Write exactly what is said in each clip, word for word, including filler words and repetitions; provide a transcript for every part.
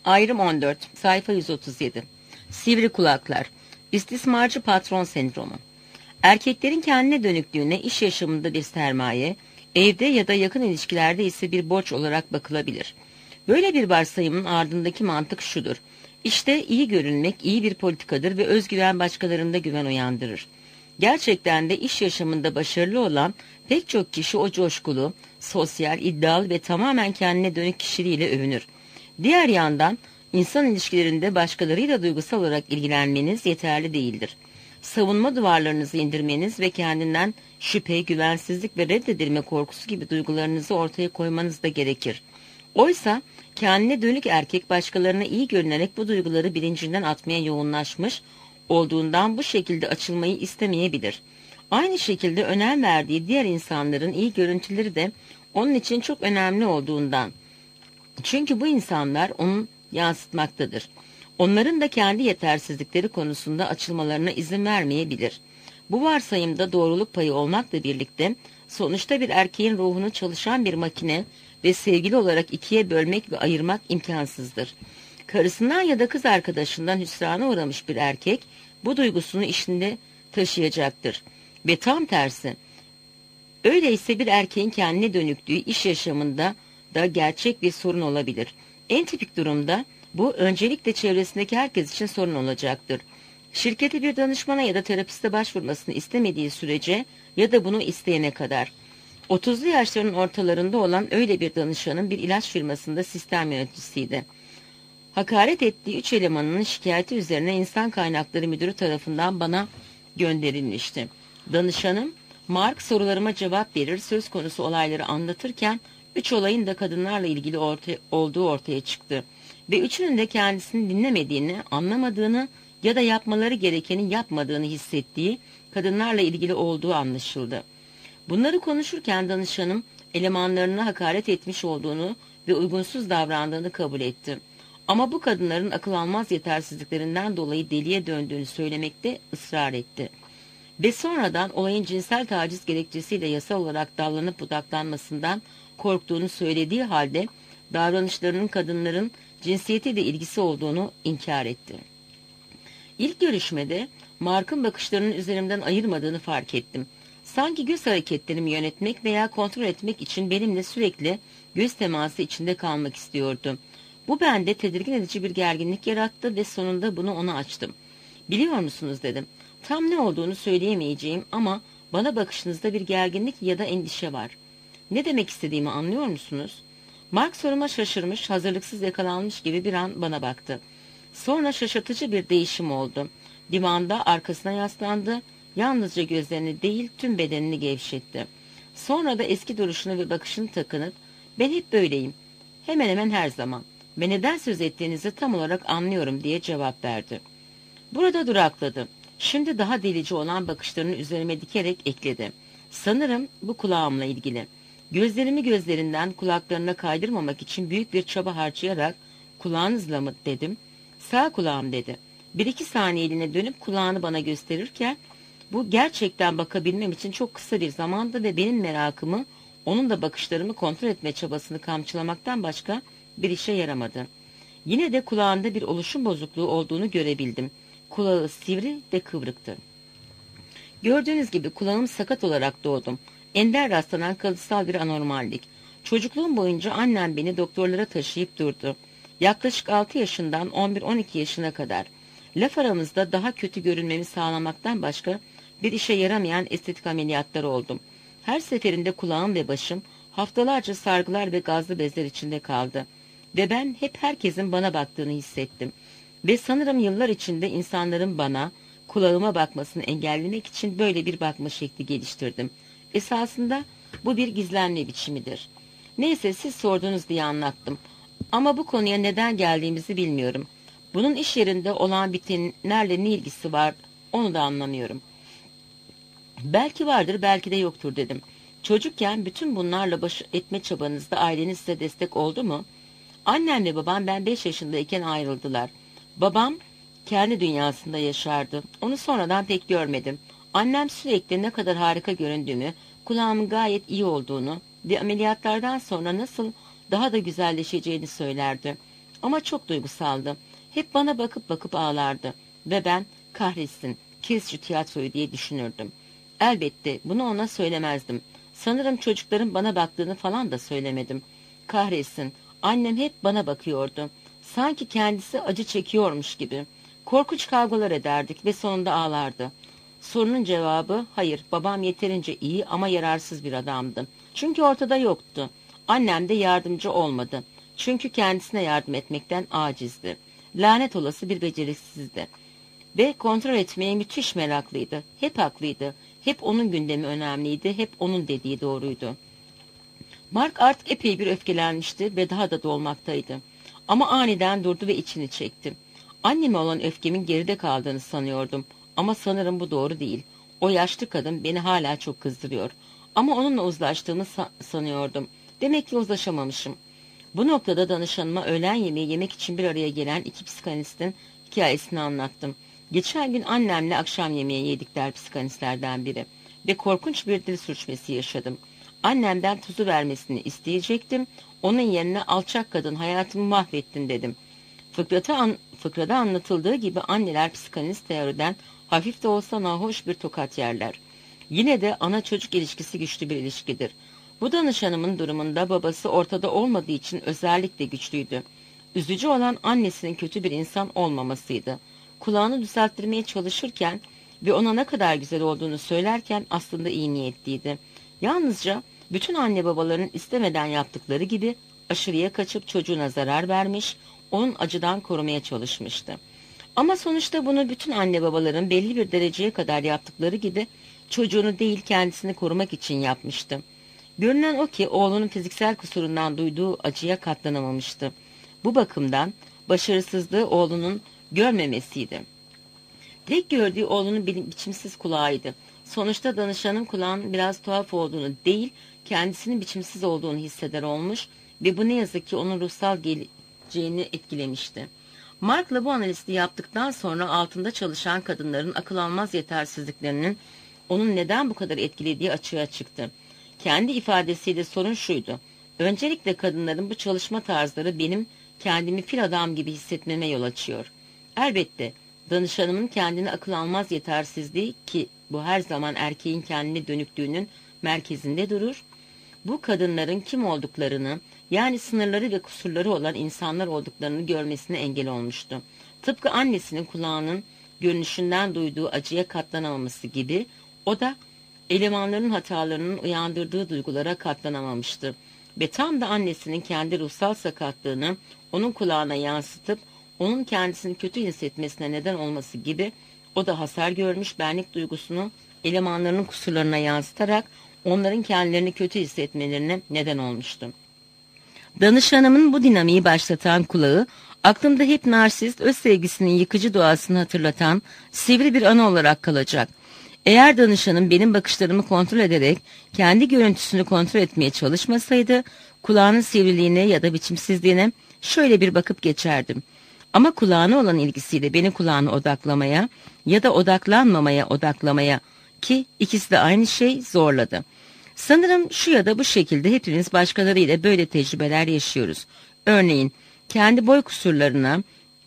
Ayrım on dört, sayfa yüz otuz yedi. Sivri kulaklar, istismarcı patron sendromu. Erkeklerin kendine dönüklüğüne iş yaşamında bir sermaye, evde ya da yakın ilişkilerde ise bir borç olarak bakılabilir. Böyle bir varsayımın ardındaki mantık şudur. İşte iyi görünmek iyi bir politikadır ve özgüven başkalarında güven uyandırır. Gerçekten de iş yaşamında başarılı olan pek çok kişi o coşkulu, sosyal, iddialı ve tamamen kendine dönük kişiliğiyle övünür. Diğer yandan insan ilişkilerinde başkalarıyla duygusal olarak ilgilenmeniz yeterli değildir. Savunma duvarlarınızı indirmeniz ve kendinden şüphe, güvensizlik ve reddedilme korkusu gibi duygularınızı ortaya koymanız da gerekir. Oysa kendine dönük erkek başkalarına iyi görünerek bu duyguları bilincinden atmaya yoğunlaşmış olduğundan bu şekilde açılmayı istemeyebilir. Aynı şekilde önem verdiği diğer insanların iyi görüntüleri de onun için çok önemli olduğundan. Çünkü bu insanlar onu yansıtmaktadır. Onların da kendi yetersizlikleri konusunda açılmalarına izin vermeyebilir. Bu varsayımda doğruluk payı olmakla birlikte sonuçta bir erkeğin ruhunu çalışan bir makine ve sevgili olarak ikiye bölmek ve ayırmak imkansızdır. Karısından ya da kız arkadaşından hüsrana uğramış bir erkek bu duygusunu içinde taşıyacaktır. Ve tam tersi. Öyleyse bir erkeğin kendine dönüklüğü iş yaşamında da gerçek bir sorun olabilir. En tipik durumda bu öncelikle çevresindeki herkes için sorun olacaktır. Şirkete bir danışmana ya da terapiste başvurmasını istemediği sürece ya da bunu isteyene kadar. otuzlu yaşların ortalarında olan öyle bir danışanın bir ilaç firmasında sistem yöneticisiydi. Hakaret ettiği üç elemanının şikayeti üzerine insan kaynakları müdürü tarafından bana gönderilmişti. Danışanım, Mark sorularıma cevap verir, söz konusu olayları anlatırken üç olayın da kadınlarla ilgili ortaya, olduğu ortaya çıktı. Ve üçünün de kendisini dinlemediğini, anlamadığını ya da yapmaları gerekeni yapmadığını hissettiği kadınlarla ilgili olduğu anlaşıldı. Bunları konuşurken danışanım elemanlarına hakaret etmiş olduğunu ve uygunsuz davrandığını kabul etti. Ama bu kadınların akıl almaz yetersizliklerinden dolayı deliye döndüğünü söylemekte ısrar etti. Ve sonradan olayın cinsel taciz gerekçesiyle yasal olarak dallanıp budaklanmasından korktuğunu söylediği halde davranışlarının kadınların cinsiyetiyle ilgisi olduğunu inkar etti. İlk görüşmede Mark'ın bakışlarının üzerimden ayırmadığını fark ettim. Sanki göz hareketlerimi yönetmek veya kontrol etmek için benimle sürekli göz teması içinde kalmak istiyordu. Bu bende tedirgin edici bir gerginlik yarattı ve sonunda bunu ona açtım. Biliyor musunuz dedim. Tam ne olduğunu söyleyemeyeceğim ama bana bakışınızda bir gerginlik ya da endişe var. Ne demek istediğimi anlıyor musunuz? Mark soruma şaşırmış, hazırlıksız yakalanmış gibi bir an bana baktı. Sonra şaşırtıcı bir değişim oldu. Divanda arkasına yaslandı, yalnızca gözlerini değil tüm bedenini gevşetti. Sonra da eski duruşunu ve bakışını takınıp, ben hep böyleyim, hemen hemen her zaman ve neden söz ettiğinizi tam olarak anlıyorum diye cevap verdi. Burada durakladı. Şimdi daha delici olan bakışlarını üzerime dikerek ekledi. Sanırım bu kulağımla ilgili. Gözlerimi gözlerinden kulaklarına kaydırmamak için büyük bir çaba harcayarak kulağınızla mı dedim. Sağ kulağım dedi. Bir iki saniyeliğine dönüp kulağını bana gösterirken bu gerçekten bakabilmem için çok kısa bir zamandı ve benim merakımı onun da bakışlarımı kontrol etme çabasını kamçılamaktan başka bir işe yaramadı. Yine de kulağında bir oluşum bozukluğu olduğunu görebildim. Kulağı sivri ve kıvrıktı. Gördüğünüz gibi kulağım sakat olarak doğdum. Ender rastlanan kalıtsal bir anormallik. Çocukluğum boyunca annem beni doktorlara taşıyıp durdu. Yaklaşık altı yaşından on bir on iki yaşına kadar. Laf aramızda daha kötü görünmemi sağlamaktan başka bir işe yaramayan estetik ameliyatları oldum. Her seferinde kulağım ve başım haftalarca sargılar ve gazlı bezler içinde kaldı. Ve ben hep herkesin bana baktığını hissettim. Ve sanırım yıllar içinde insanların bana, kulağıma bakmasını engellemek için böyle bir bakma şekli geliştirdim. Esasında bu bir gizlenme biçimidir. Neyse siz sordunuz diye anlattım. Ama bu konuya neden geldiğimizi bilmiyorum. Bunun iş yerinde olan bitenlerle ne ilgisi var onu da anlamıyorum. Belki vardır belki de yoktur dedim. Çocukken bütün bunlarla baş etme çabanızda aileniz size destek oldu mu? Annemle babam ben beş yaşındayken ayrıldılar. Babam kendi dünyasında yaşardı. Onu sonradan pek görmedim. Annem sürekli ne kadar harika göründüğümü, kulağımın gayet iyi olduğunu ve ameliyatlardan sonra nasıl daha da güzelleşeceğini söylerdi. Ama çok duygusaldı. Hep bana bakıp bakıp ağlardı. Ve ben, kahretsin, kes şu tiyatroyu diye düşünürdüm. Elbette bunu ona söylemezdim. Sanırım çocukların bana baktığını falan da söylemedim. Kahretsin, annem hep bana bakıyordu. Sanki kendisi acı çekiyormuş gibi. Korkunç kavgalar ederdik ve sonunda ağlardı. Sorunun cevabı, hayır, babam yeterince iyi ama yararsız bir adamdı. Çünkü ortada yoktu. Annem de yardımcı olmadı. Çünkü kendisine yardım etmekten acizdi. Lanet olası bir beceriksizdi. Ve kontrol etmeye müthiş meraklıydı. Hep haklıydı. Hep onun gündemi önemliydi. Hep onun dediği doğruydu. Mark artık epey bir öfkelenmişti ve daha da dolmaktaydı. Ama aniden durdu ve içini çekti. Anneme olan öfkemin geride kaldığını sanıyordum. Ama sanırım bu doğru değil. O yaşlı kadın beni hala çok kızdırıyor. Ama onunla uzlaştığımı sa- sanıyordum. Demek ki uzlaşamamışım. Bu noktada danışanıma öğlen yemeği yemek için bir araya gelen iki psikanalistin hikayesini anlattım. Geçen gün annemle akşam yemeği yedikler psikanalistlerden biri. Ve korkunç bir dil sürçmesi yaşadım. Annemden tuzu vermesini isteyecektim. Onun yerine alçak kadın hayatımı mahvettin dedim. Fıkrata an, fıkrada anlatıldığı gibi anneler psikanalist teoriden hafif de olsa nahoş bir tokat yerler. Yine de ana çocuk ilişkisi güçlü bir ilişkidir. Bu danışanımın durumunda babası ortada olmadığı için özellikle güçlüydü. Üzücü olan annesinin kötü bir insan olmamasıydı. Kulağını düzelttirmeye çalışırken ve ona ne kadar güzel olduğunu söylerken aslında iyi niyetliydi. Yalnızca bütün anne babaların istemeden yaptıkları gibi aşırıya kaçıp çocuğuna zarar vermiş, onun acıdan korumaya çalışmıştı. Ama sonuçta bunu bütün anne babaların belli bir dereceye kadar yaptıkları gibi çocuğunu değil kendisini korumak için yapmıştı. Görünen o ki oğlunun fiziksel kusurundan duyduğu acıya katlanamamıştı. Bu bakımdan başarısızlığı oğlunun görmemesiydi. Tek gördüğü oğlunun biçimsiz kulağıydı. Sonuçta danışanın kulağının biraz tuhaf olduğunu değil, kendisinin biçimsiz olduğunu hisseder olmuş ve bu ne yazık ki onun ruhsal geleceğini etkilemişti. Mark'la bu analizi yaptıktan sonra altında çalışan kadınların akıl almaz yetersizliklerinin onun neden bu kadar etkilediği açığa çıktı. Kendi ifadesiyle sorun şuydu. Öncelikle kadınların bu çalışma tarzları benim kendimi fil adam gibi hissetmeme yol açıyor. Elbette danışanımın kendini akıl almaz yetersizliği ki bu her zaman erkeğin kendine dönüklüğünün merkezinde durur. Bu kadınların kim olduklarını yani sınırları ve kusurları olan insanlar olduklarını görmesine engel olmuştu. Tıpkı annesinin kulağının görünüşünden duyduğu acıya katlanamaması gibi o da elemanların hatalarının uyandırdığı duygulara katlanamamıştı. Ve tam da annesinin kendi ruhsal sakatlığını onun kulağına yansıtıp onun kendisini kötü hissetmesine neden olması gibi o da hasar görmüş benlik duygusunu elemanlarının kusurlarına yansıtarak onların kendilerini kötü hissetmelerine neden olmuştu. Danışanımın bu dinamiği başlatan kulağı aklımda hep narsist, öz sevgisinin yıkıcı doğasını hatırlatan sivri bir anı olarak kalacak. Eğer danışanım benim bakışlarımı kontrol ederek kendi görüntüsünü kontrol etmeye çalışmasaydı kulağının sivriliğine ya da biçimsizliğine şöyle bir bakıp geçerdim. Ama kulağına olan ilgisiyle beni kulağına odaklamaya ya da odaklanmamaya odaklamaya ki ikisi de aynı şey zorladı. Sanırım şu ya da bu şekilde hepimiz başkalarıyla böyle tecrübeler yaşıyoruz. Örneğin kendi boy kusurlarına,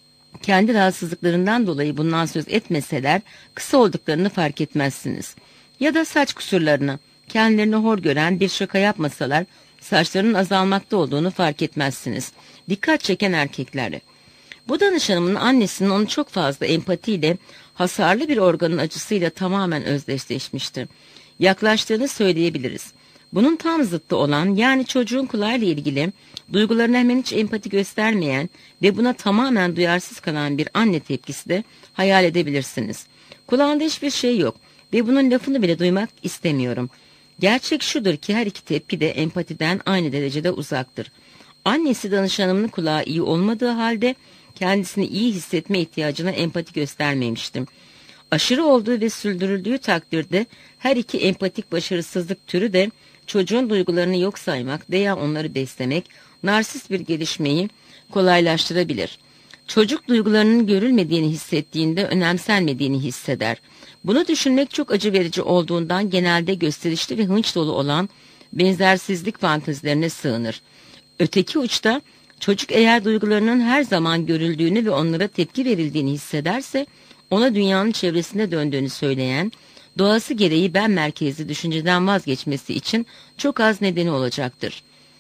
kendi rahatsızlıklarından dolayı bundan söz etmeseler kısa olduklarını fark etmezsiniz. Ya da saç kusurlarına, kendilerini hor gören bir şaka yapmasalar saçlarının azalmakta olduğunu fark etmezsiniz. Dikkat çeken erkekleri. Bu danışanımın annesinin onu çok fazla empatiyle, hasarlı bir organın acısıyla tamamen özdeşleşmişti. Yaklaştığını söyleyebiliriz. Bunun tam zıttı olan yani çocuğun kulağıyla ilgili duygularına hemen hiç empati göstermeyen ve buna tamamen duyarsız kalan bir anne tepkisi de hayal edebilirsiniz. Kulağında hiçbir şey yok ve bunun lafını bile duymak istemiyorum. Gerçek şudur ki her iki tepki de empatiden aynı derecede uzaktır. Annesi danışanımın kulağı iyi olmadığı halde kendisini iyi hissetme ihtiyacına empati göstermemiştim. Aşırı olduğu ve sürdürüldüğü takdirde her iki empatik başarısızlık türü de çocuğun duygularını yok saymak veya onları beslemek, narsist bir gelişmeyi kolaylaştırabilir. Çocuk duygularının görülmediğini hissettiğinde önemsenmediğini hisseder. Bunu düşünmek çok acı verici olduğundan genelde gösterişli ve hınç dolu olan benzersizlik fantezilerine sığınır. Öteki uçta Çocuk eğer duygularının her zaman görüldüğünü ve onlara tepki verildiğini hissederse, ona dünyanın çevresinde döndüğünü söyleyen, doğası gereği ben merkezli düşünceden vazgeçmesi için çok az nedeni olacaktır.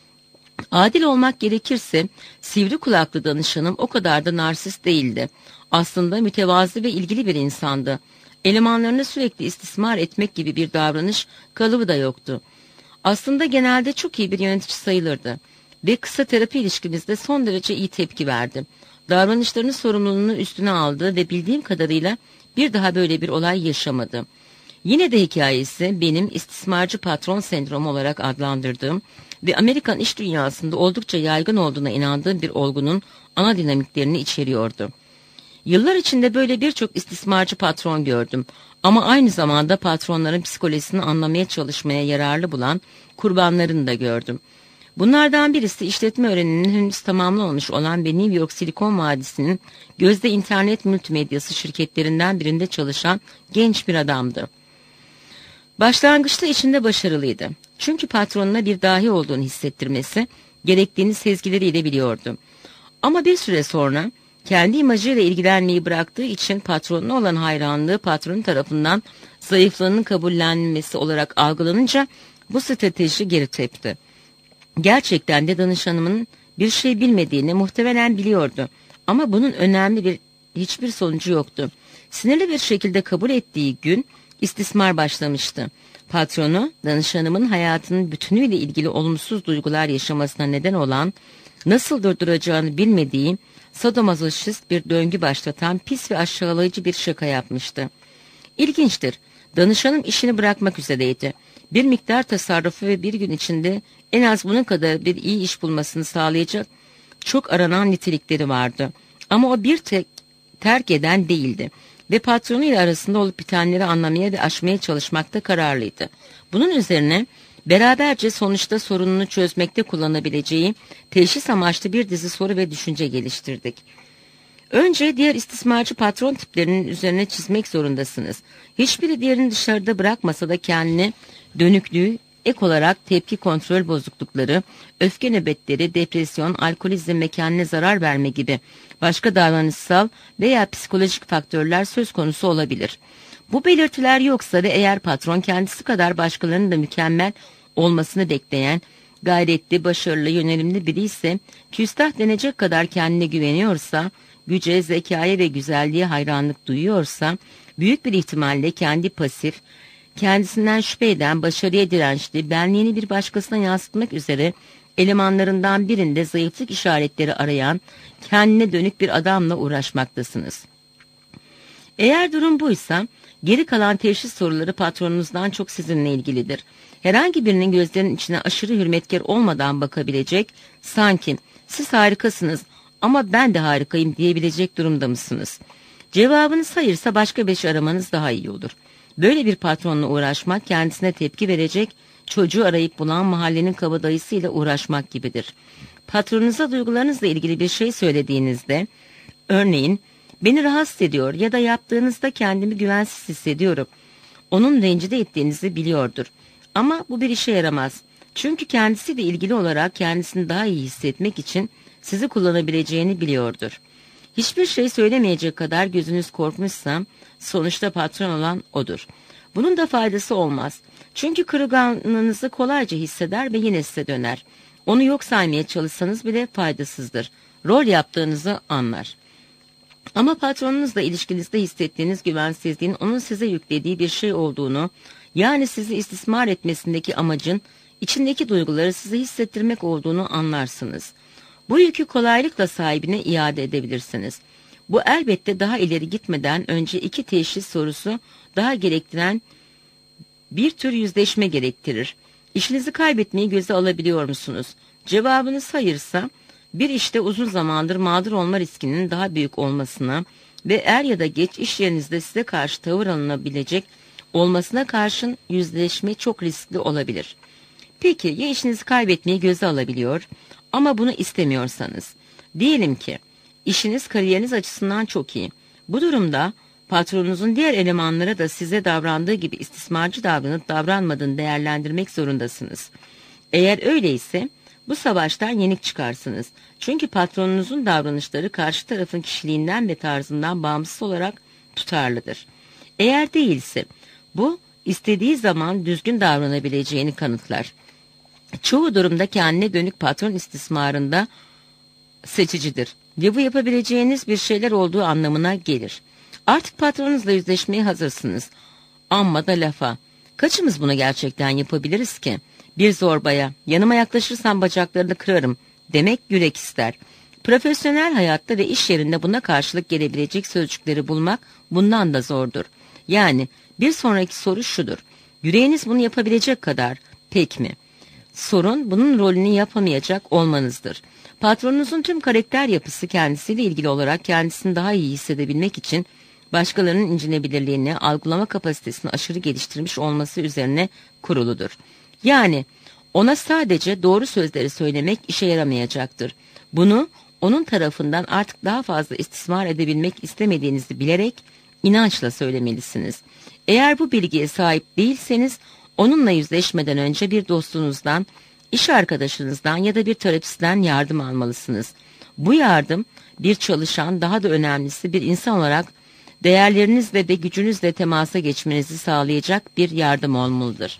Adil olmak gerekirse sivri kulaklı danışanım o kadar da narsist değildi. Aslında mütevazı ve ilgili bir insandı. Elemanlarını sürekli istismar etmek gibi bir davranış kalıbı da yoktu. Aslında genelde çok iyi bir yönetici sayılırdı ve kısa terapi ilişkimizde son derece iyi tepki verdi. Davranışlarının sorumluluğunu üstüne aldı ve bildiğim kadarıyla bir daha böyle bir olay yaşamadı. Yine de hikayesi benim istismarcı patron sendromu olarak adlandırdığım ve Amerikan iş dünyasında oldukça yaygın olduğuna inandığım bir olgunun ana dinamiklerini içeriyordu. Yıllar içinde böyle birçok istismarcı patron gördüm ama aynı zamanda patronların psikolojisini anlamaya çalışmaya yararlı bulan kurbanlarını da gördüm. Bunlardan birisi işletme öğreniminin henüz tamamlanmamış olan ve New York Silikon Vadisi'nin gözde internet multimedyası şirketlerinden birinde çalışan genç bir adamdı. Başlangıçta içinde başarılıydı. Çünkü patronuna bir dahi olduğunu hissettirmesi gerektiğini sezgileriyle biliyordu. Ama bir süre sonra kendi imajıyla ilgilenmeyi bıraktığı için patronuna olan hayranlığı patronun tarafından zayıflığının kabullenmesi olarak algılanınca bu strateji geri tepti. Gerçekten de danışanımın bir şey bilmediğini muhtemelen biliyordu ama bunun önemli bir hiçbir sonucu yoktu. Sinirli bir şekilde kabul ettiği gün istismar başlamıştı. Patronu, danışanımın hayatının bütünüyle ilgili olumsuz duygular yaşamasına neden olan, nasıl durduracağını bilmediği, sadomazoşist bir döngü başlatan pis ve aşağılayıcı bir şaka yapmıştı. İlginçtir, danışanım işini bırakmak üzereydi. Bir miktar tasarrufu ve bir gün içinde en az bunun kadar bir iyi iş bulmasını sağlayacak çok aranan nitelikleri vardı. Ama o bir tek terk eden değildi ve patronuyla arasında olup bitenleri anlamaya ve aşmaya çalışmakta kararlıydı. Bunun üzerine beraberce sonuçta sorununu çözmekte kullanabileceği teşhis amaçlı bir dizi soru ve düşünce geliştirdik. Önce diğer istismarcı patron tiplerinin üzerine çizmek zorundasınız. Hiçbiri diğerini dışarıda bırakmasa da kendine dönüklüğü, ek olarak tepki kontrol bozuklukları, öfke nöbetleri, depresyon, alkolizm ve kendine zarar verme gibi başka davranışsal veya psikolojik faktörler söz konusu olabilir. Bu belirtiler yoksa ve eğer patron kendisi kadar başkalarının da mükemmel olmasını bekleyen, gayretli, başarılı, yönelimli biri ise, küstah denecek kadar kendine güveniyorsa, güce, zekaya ve güzelliğe hayranlık duyuyorsa, büyük bir ihtimalle kendi pasif, kendisinden şüphe eden, başarıya dirençli, benliğini bir başkasına yansıtmak üzere elemanlarından birinde zayıflık işaretleri arayan, kendine dönük bir adamla uğraşmaktasınız. Eğer durum buysa, geri kalan teşhis soruları patronunuzdan çok sizinle ilgilidir. Herhangi birinin gözlerinin içine aşırı hürmetkar olmadan bakabilecek, sanki siz harikasınız ama ben de harikayım diyebilecek durumda mısınız? Cevabınız hayırsa başka bir şey aramanız daha iyi olur. Böyle bir patronla uğraşmak kendisine tepki verecek, çocuğu arayıp bulan mahallenin kabadayısıyla uğraşmak gibidir. Patronunuza duygularınızla ilgili bir şey söylediğinizde, örneğin, beni rahatsız ediyor ya da yaptığınızda kendimi güvensiz hissediyorum, onun rencide ettiğinizi biliyordur. Ama bu bir işe yaramaz. Çünkü kendisiyle ilgili olarak kendisini daha iyi hissetmek için sizi kullanabileceğini biliyordur. Hiçbir şey söylemeyecek kadar gözünüz korkmuşsa, sonuçta patron olan odur. Bunun da faydası olmaz. Çünkü kırılganlığınızı kolayca hisseder ve yine size döner. Onu yok saymaya çalışsanız bile faydasızdır. Rol yaptığınızı anlar. Ama patronunuzla ilişkinizde hissettiğiniz güvensizliğin onun size yüklediği bir şey olduğunu, yani sizi istismar etmesindeki amacın, içindeki duyguları size hissettirmek olduğunu anlarsınız. Bu yükü kolaylıkla sahibine iade edebilirsiniz. Bu elbette daha ileri gitmeden önce iki teşhis sorusu daha gerektiren bir tür yüzleşme gerektirir. İşinizi kaybetmeyi göze alabiliyor musunuz? Cevabınız hayırsa, bir işte uzun zamandır mağdur olma riskinin daha büyük olmasına ve er ya da geç iş yerinizde size karşı tavır alınabilecek olmasına karşın yüzleşme çok riskli olabilir. Peki ya işinizi kaybetmeyi göze alabiliyor ama bunu istemiyorsanız? Diyelim ki işiniz kariyeriniz açısından çok iyi. Bu durumda patronunuzun diğer elemanlara da size davrandığı gibi istismarcı davranıp davranmadığını değerlendirmek zorundasınız. Eğer öyleyse Bu savaştan yenik çıkarsınız. Çünkü patronunuzun davranışları karşı tarafın kişiliğinden ve tarzından bağımsız olarak tutarlıdır. Eğer değilse bu istediği zaman düzgün davranabileceğini kanıtlar. Çoğu durumda kendine dönük patron istismarında seçicidir ve bu yapabileceğiniz bir şeyler olduğu anlamına gelir. Artık patronunuzla yüzleşmeye hazırsınız. Amma da lafa. Kaçımız bunu gerçekten yapabiliriz ki? Bir zorbaya, yanıma yaklaşırsan bacaklarını kırarım demek yürek ister. Profesyonel hayatta ve iş yerinde buna karşılık gelebilecek sözcükleri bulmak bundan da zordur. Yani bir sonraki soru şudur. Yüreğiniz bunu yapabilecek kadar pek mi? Sorun bunun rolünü yapamayacak olmanızdır. Patronunuzun tüm karakter yapısı kendisiyle ilgili olarak kendisini daha iyi hissedebilmek için başkalarının incinebilirliğini, algılama kapasitesini aşırı geliştirmiş olması üzerine kuruludur. Yani ona sadece doğru sözleri söylemek işe yaramayacaktır. Bunu onun tarafından artık daha fazla istismar edebilmek istemediğinizi bilerek inançla söylemelisiniz. Eğer bu bilgiye sahip değilseniz onunla yüzleşmeden önce bir dostunuzdan, iş arkadaşınızdan ya da bir terapistten yardım almalısınız. Bu yardım bir çalışan, daha da önemlisi bir insan olarak değerlerinizle ve gücünüzle temasa geçmenizi sağlayacak bir yardım olmalıdır.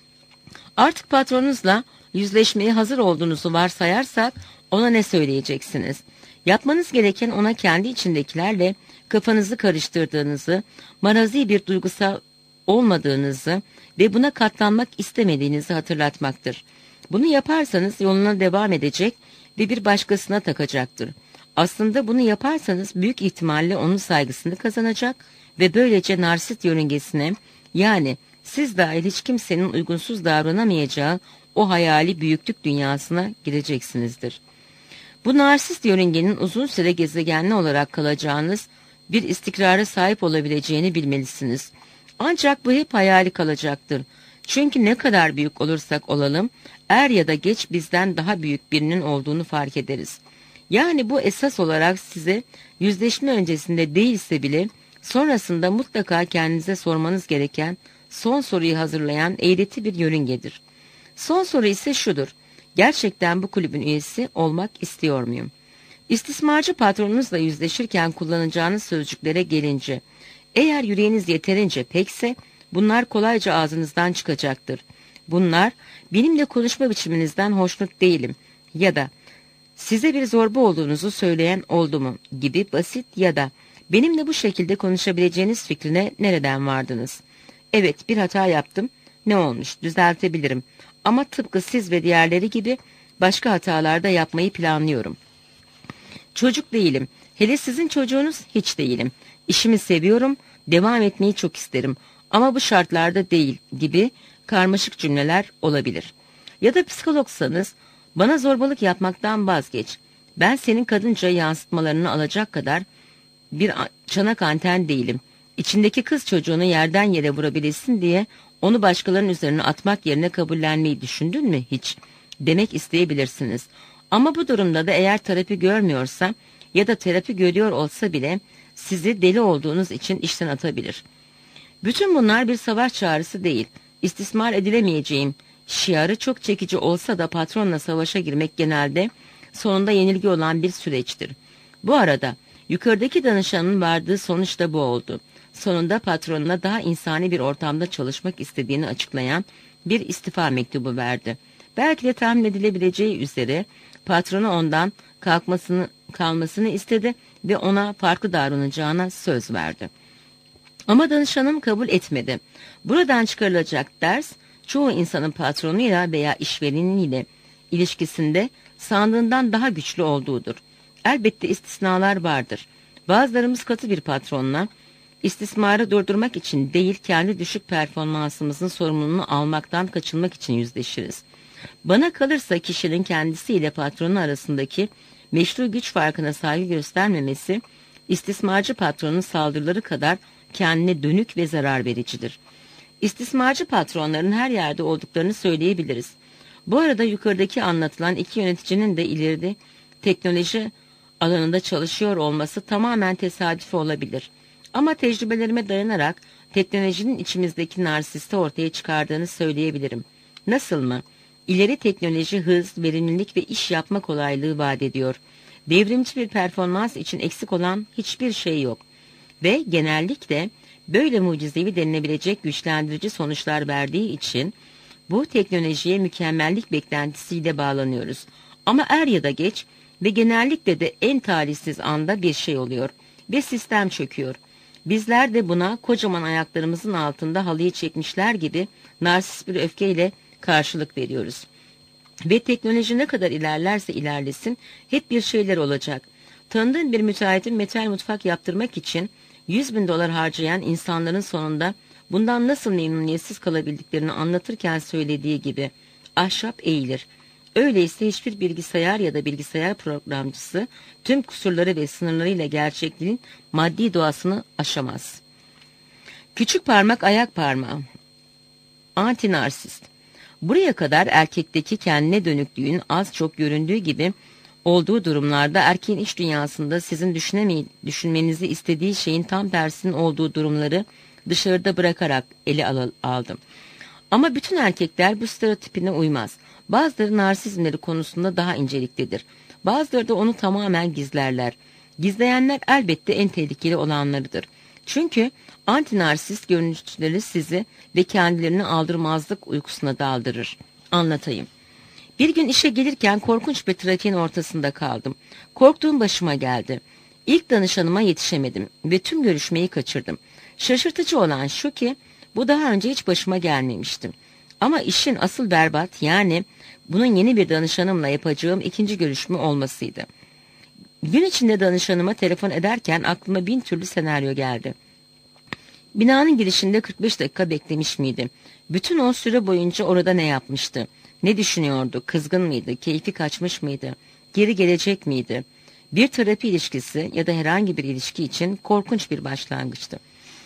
Artık patronunuzla yüzleşmeye hazır olduğunuzu varsayarsak ona ne söyleyeceksiniz? Yapmanız gereken ona kendi içindekilerle kafanızı karıştırdığınızı, marazi bir duygusal olmadığınızı ve buna katlanmak istemediğinizi hatırlatmaktır. Bunu yaparsanız yoluna devam edecek ve bir başkasına takacaktır. Aslında bunu yaparsanız büyük ihtimalle onun saygısını kazanacak ve böylece narsist yörüngesine, yani siz dahil hiç kimsenin uygunsuz davranamayacağı o hayali büyüklük dünyasına gireceksinizdir. Bu narsist yörüngenin uzun süre gezegenli olarak kalacağınız bir istikrara sahip olabileceğini bilmelisiniz. Ancak bu hep hayali kalacaktır. Çünkü ne kadar büyük olursak olalım, er ya da geç bizden daha büyük birinin olduğunu fark ederiz. Yani bu esas olarak size yüzleşme öncesinde değilse bile sonrasında mutlaka kendinize sormanız gereken son soruyu hazırlayan eğreti bir yörüngedir. Son soru ise şudur: gerçekten bu kulübün üyesi olmak istiyor muyum? İstismarcı patronunuzla yüzleşirken kullanacağınız sözcüklere gelince, eğer yüreğiniz yeterince pekse bunlar kolayca ağzınızdan çıkacaktır. Bunlar benimle konuşma biçiminizden hoşnut değilim ya da size bir zorba olduğunuzu söyleyen oldu mu gibi basit ya da benimle bu şekilde konuşabileceğiniz fikrine nereden vardınız? Evet, bir hata yaptım. Ne olmuş? Düzeltebilirim. Ama tıpkı siz ve diğerleri gibi başka hatalar da yapmayı planlıyorum. Çocuk değilim. Hele sizin çocuğunuz hiç değilim. İşimi seviyorum, devam etmeyi çok isterim. Ama bu şartlarda değil gibi karmaşık cümleler olabilir. Ya da psikologsanız, bana zorbalık yapmaktan vazgeç. Ben senin kadınca yansıtmalarını alacak kadar bir çanak anten değilim. İçindeki kız çocuğunu yerden yere vurabilsin diye onu başkalarının üzerine atmak yerine kabullenmeyi düşündün mü hiç? Demek isteyebilirsiniz. Ama bu durumda da eğer terapi görmüyorsa ya da terapi görüyor olsa bile sizi deli olduğunuz için işten atabilir. Bütün bunlar bir savaş çağrısı değil. İstismar edilemeyeceğim şiarı çok çekici olsa da patronla savaşa girmek genelde sonunda yenilgi olan bir süreçtir. Bu arada yukarıdaki danışanın vardığı sonuç da bu oldu. Sonunda patronuna daha insani bir ortamda çalışmak istediğini açıklayan bir istifa mektubu verdi. Belki de tahmin edilebileceği üzere patronu ondan kalkmasını, kalmasını istedi ve ona farklı davranacağına söz verdi. Ama danışanım kabul etmedi. Buradan çıkarılacak ders, çoğu insanın patronuyla veya işvereniyle ilişkisinde sandığından daha güçlü olduğudur. Elbette istisnalar vardır. Bazılarımız katı bir patronla istismarı durdurmak için değil, kendi düşük performansımızın sorumluluğunu almaktan kaçınmak için yüzleşiriz. Bana kalırsa kişinin kendisiyle patronu arasındaki meşru güç farkına saygı göstermemesi, istismarcı patronun saldırıları kadar kendine dönük ve zarar vericidir. İstismarcı patronların her yerde olduklarını söyleyebiliriz. Bu arada yukarıdaki anlatılan iki yöneticinin de ileride teknoloji alanında çalışıyor olması tamamen tesadüfi olabilir. Ama tecrübelerime dayanarak teknolojinin içimizdeki narsisti ortaya çıkardığını söyleyebilirim. Nasıl mı? İleri teknoloji hız, verimlilik ve iş yapma kolaylığı vaat ediyor. Devrimci bir performans için eksik olan hiçbir şey yok. Ve genellikle böyle mucizevi denilebilecek güçlendirici sonuçlar verdiği için bu teknolojiye mükemmellik beklentisiyle bağlanıyoruz. Ama er ya da geç ve genellikle de en talihsiz anda bir şey oluyor ve sistem çöküyor. Bizler de buna kocaman ayaklarımızın altında halıyı çekmişler gibi narsist bir öfkeyle karşılık veriyoruz. Ve teknoloji ne kadar ilerlerse ilerlesin hep bir şeyler olacak. Tanıdığım bir müteahhitin metal mutfak yaptırmak için yüz bin dolar harcayan insanların sonunda bundan nasıl memnuniyetsiz kalabildiklerini anlatırken söylediği gibi ahşap eğilir. Öyleyse hiçbir bilgisayar ya da bilgisayar programcısı tüm kusurları ve sınırlarıyla gerçekliğin maddi doğasını aşamaz. Küçük parmak ayak parmağı. Antinarsist. Buraya kadar erkekteki kendine dönüklüğün az çok göründüğü gibi olduğu durumlarda erkeğin iç dünyasında sizin düşünmenizi istediği şeyin tam tersinin olduğu durumları dışarıda bırakarak ele al aldım. Ama bütün erkekler bu stereotipine uymaz. Bazıları narsizmleri konusunda daha inceliklidir. Bazıları da onu tamamen gizlerler. Gizleyenler elbette en tehlikeli olanlarıdır. Çünkü antinarsist görünüşleri sizi ve kendilerini aldırmazlık uykusuna daldırır. Anlatayım. Bir gün işe gelirken korkunç bir trafiğin ortasında kaldım. Korktuğum başıma geldi. İlk danışanıma yetişemedim ve tüm görüşmeyi kaçırdım. Şaşırtıcı olan şu ki bu daha önce hiç başıma gelmemişti. Ama işin asıl berbat, yani bunun yeni bir danışanımla yapacağım ikinci görüşme olmasıydı. Gün içinde danışanıma telefon ederken aklıma bin türlü senaryo geldi. Binanın girişinde kırk beş dakika beklemiş miydi? Bütün o süre boyunca orada ne yapmıştı? Ne düşünüyordu? Kızgın mıydı? Keyfi kaçmış mıydı? Geri gelecek miydi? Bir terapi ilişkisi ya da herhangi bir ilişki için korkunç bir başlangıçtı.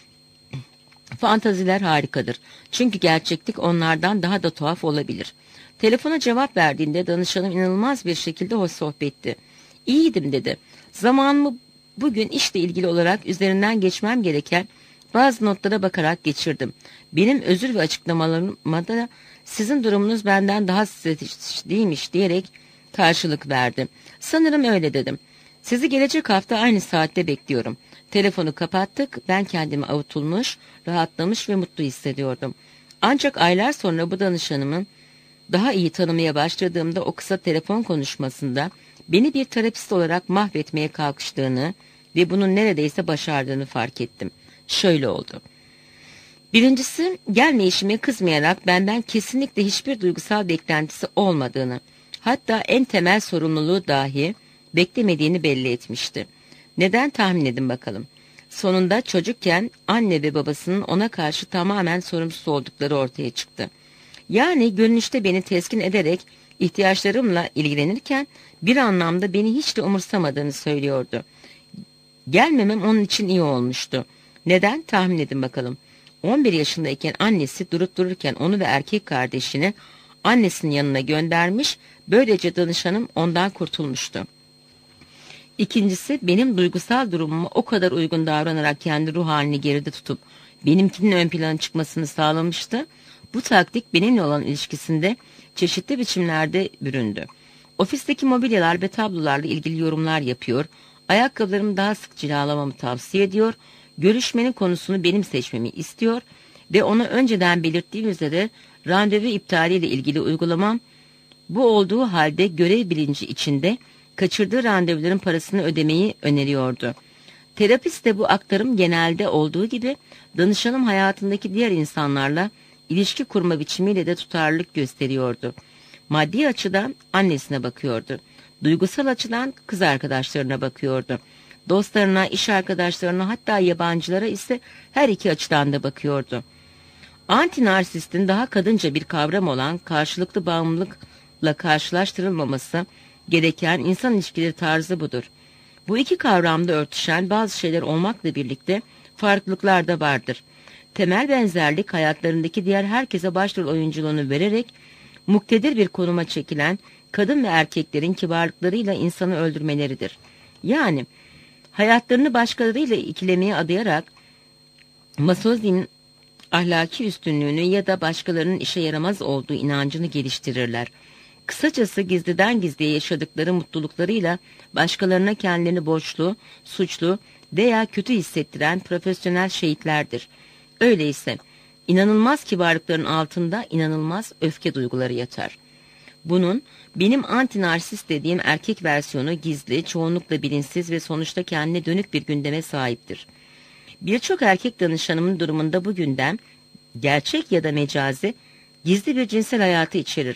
Fantaziler harikadır. Çünkü gerçeklik onlardan daha da tuhaf olabilir. Telefona cevap verdiğinde danışanım inanılmaz bir şekilde hoş sohbetti. İyiydim dedi. Zamanımı bugün işle ilgili olarak üzerinden geçmem gereken bazı notlara bakarak geçirdim. Benim özür ve açıklamalarıma da sizin durumunuz benden daha stratejiymiş diyerek karşılık verdi. Sanırım öyle dedim. Sizi gelecek hafta aynı saatte bekliyorum. Telefonu kapattık. Ben kendimi avutulmuş, rahatlamış ve mutlu hissediyordum. Ancak aylar sonra bu danışanımın daha iyi tanımaya başladığımda o kısa telefon konuşmasında beni bir terapist olarak mahvetmeye kalkıştığını ve bunun neredeyse başardığını fark ettim. Şöyle oldu. Birincisi, gelmeyişime kızmayarak benden kesinlikle hiçbir duygusal beklentisi olmadığını, hatta en temel sorumluluğu dahi beklemediğini belli etmişti. Neden, tahmin edin bakalım. Sonunda çocukken anne ve babasının ona karşı tamamen sorumsuz oldukları ortaya çıktı. Yani görünüşte beni teskin ederek ihtiyaçlarımla ilgilenirken bir anlamda beni hiç de umursamadığını söylüyordu. Gelmemem onun için iyi olmuştu. Neden, tahmin edin bakalım. on bir yaşındayken annesi durup dururken onu ve erkek kardeşini annesinin yanına göndermiş, böylece danışanım ondan kurtulmuştu. İkincisi, benim duygusal durumuma o kadar uygun davranarak kendi ruh halini geride tutup benimkinin ön plana çıkmasını sağlamıştı. Bu taktik benimle olan ilişkisinde çeşitli biçimlerde büründü. Ofisteki mobilyalar ve tablolarla ilgili yorumlar yapıyor, ayakkabılarımı daha sık cilalamamı tavsiye ediyor, görüşmenin konusunu benim seçmemi istiyor ve ona önceden belirttiğim üzere randevu iptaliyle ilgili uygulamam bu olduğu halde görev bilinci içinde kaçırdığı randevuların parasını ödemeyi öneriyordu. Terapist de bu aktarım genelde olduğu gibi danışanım hayatındaki diğer insanlarla ilişki kurma biçimiyle de tutarlılık gösteriyordu. Maddi açıdan annesine bakıyordu. Duygusal açıdan kız arkadaşlarına bakıyordu. Dostlarına, iş arkadaşlarına, hatta yabancılara ise her iki açıdan da bakıyordu. Antinarsistin daha kadınca bir kavram olan karşılıklı bağımlılıkla karşılaştırılmaması gereken insan ilişkileri tarzı budur. Bu iki kavramda örtüşen bazı şeyler olmakla birlikte farklılıklar da vardır. Temel benzerlik hayatlarındaki diğer herkese başrol oyunculuğunu vererek muktedir bir konuma çekilen kadın ve erkeklerin kibarlıklarıyla insanı öldürmeleridir. Yani hayatlarını başkalarıyla ikilemeye adayarak masozin ahlaki üstünlüğünü ya da başkalarının işe yaramaz olduğu inancını geliştirirler. Kısacası gizliden gizliye yaşadıkları mutluluklarıyla başkalarına kendilerini borçlu, suçlu veya kötü hissettiren profesyonel şehitlerdir. Öyleyse inanılmaz kibarlıkların altında inanılmaz öfke duyguları yatar. Bunun benim anti-narsist dediğim erkek versiyonu gizli, çoğunlukla bilinçsiz ve sonuçta kendine dönük bir gündeme sahiptir. Birçok erkek danışanımın durumunda bu gündem, gerçek ya da mecazi, gizli bir cinsel hayatı içerir.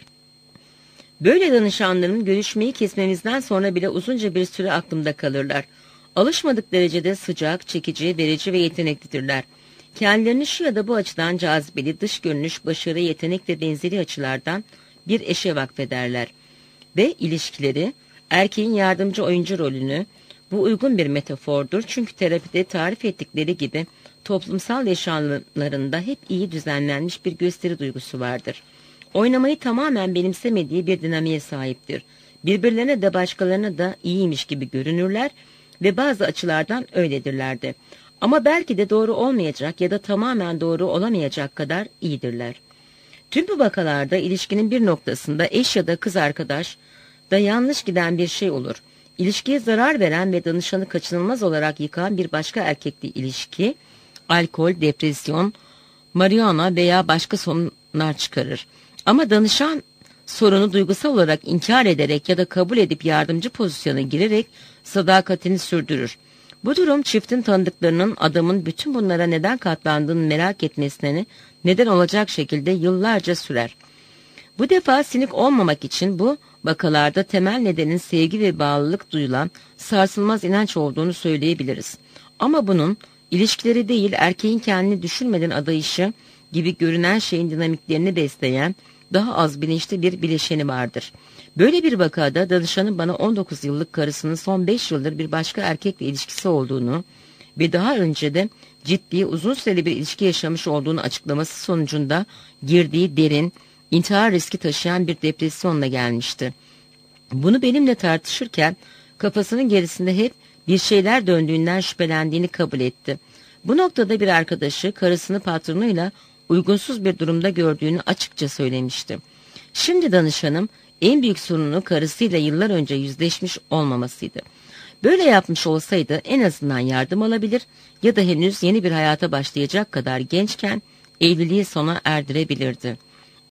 Böyle danışanların görüşmeyi kesmemizden sonra bile uzunca bir süre aklımda kalırlar. Alışmadık derecede sıcak, çekici, verici ve yeteneklidirler. Kendilerini şu ya da bu açıdan cazibeli, dış görünüş, başarı, yetenek ve benzeri açılardan bir eşe vakfederler. Ve ilişkileri, erkeğin yardımcı oyuncu rolünü, bu uygun bir metafordur çünkü terapide tarif ettikleri gibi toplumsal yaşamlarında hep iyi düzenlenmiş bir gösteri duygusu vardır. Oynamayı tamamen benimsemediği bir dinamiğe sahiptir. Birbirlerine de başkalarına da iyiymiş gibi görünürler ve bazı açılardan öyledirler de. Ama belki de doğru olmayacak ya da tamamen doğru olamayacak kadar iyidirler. Tüm bu vakalarda ilişkinin bir noktasında eş ya da kız arkadaş da yanlış giden bir şey olur. İlişkiye zarar veren ve danışanı kaçınılmaz olarak yıkan bir başka erkekli ilişki, alkol, depresyon, marihuana veya başka sorunlar çıkarır. Ama danışan sorunu duygusal olarak inkar ederek ya da kabul edip yardımcı pozisyona girerek sadakatini sürdürür. Bu durum çiftin tanıdıklarının adamın bütün bunlara neden katlandığını merak etmesine neden olacak şekilde yıllarca sürer. Bu defa sinik olmamak için bu vakalarda temel nedenin sevgi ve bağlılık duyulan sarsılmaz inanç olduğunu söyleyebiliriz. Ama bunun ilişkileri değil erkeğin kendini düşünmeden adayışı gibi görünen şeyin dinamiklerini besleyen daha az bilinçli bir bileşeni vardır. Böyle bir vakada danışanın bana on dokuz yıllık karısının son beş yıldır bir başka erkekle ilişkisi olduğunu ve daha önce de ciddi uzun süreli bir ilişki yaşamış olduğunu açıklaması sonucunda girdiği derin, intihar riski taşıyan bir depresyonla gelmişti. Bunu benimle tartışırken kafasının gerisinde hep bir şeyler döndüğünden şüphelendiğini kabul etti. Bu noktada bir arkadaşı karısını patronuyla uygunsuz bir durumda gördüğünü açıkça söylemişti. Şimdi danışanım en büyük sorunu karısıyla yıllar önce yüzleşmiş olmamasıydı. Böyle yapmış olsaydı en azından yardım alabilir ya da henüz yeni bir hayata başlayacak kadar gençken evliliği sona erdirebilirdi.